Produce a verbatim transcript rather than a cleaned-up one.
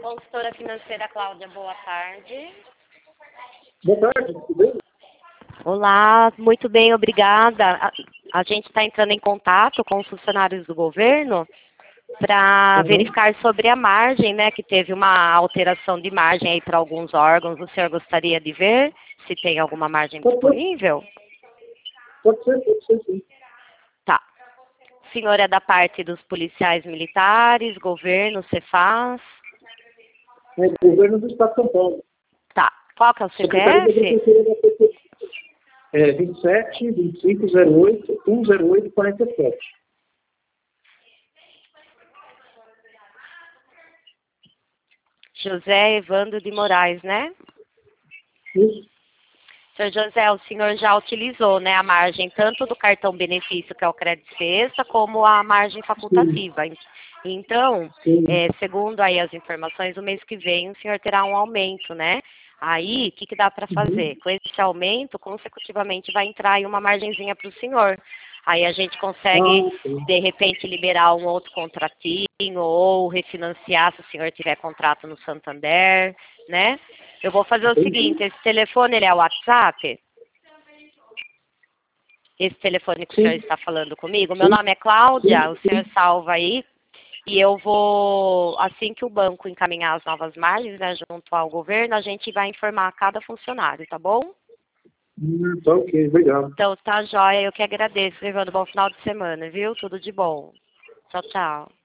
Consultora financeira Cláudia, boa tarde. Boa tarde, tudo bem? Olá, muito bem, obrigada. A, a gente está entrando em contato com os funcionários do governo para Uhum. verificar sobre a margem, né, que teve uma alteração de margem aí para alguns órgãos. O senhor gostaria de ver se tem alguma margem Pode ser, disponível? pode ser, pode ser, sim. Tá. O senhor é da parte dos policiais militares, governo, Cefaz? É do governo do Estado de São Paulo. Tá. Qual que é o Secretaria da C P F? Agricultura da P P. É vinte e sete, vinte e cinco, zero oito, cento e oito, quarenta e sete. José Evandro de Moraes, né? Isso. Senhor José, o senhor já utilizou, né, a margem tanto do cartão benefício, que é o crédito sexta, como a margem facultativa. Então, Sim. é, segundo aí as informações, o mês que vem o senhor terá um aumento, né? Aí, o que, que dá para fazer? Uhum. Com esse aumento, consecutivamente vai entrar aí uma margenzinha para o senhor. Aí a gente consegue, Ah, sim. de repente, liberar um outro contratinho ou refinanciar se o senhor tiver contrato no Santander, né? Eu vou fazer o Entendi. seguinte, esse telefone ele é o WhatsApp? Esse telefone que o senhor Sim, está falando comigo? Meu sim, nome é Cláudia, o sim, senhor sim. salva aí. E eu vou, assim que o banco encaminhar as novas margens, né, junto ao governo, a gente vai informar cada funcionário, tá bom? Hum, tá ok, obrigado. Então, tá joia, eu que agradeço, Evandro. Bom final de semana, viu? Tudo de bom. Tchau, tchau.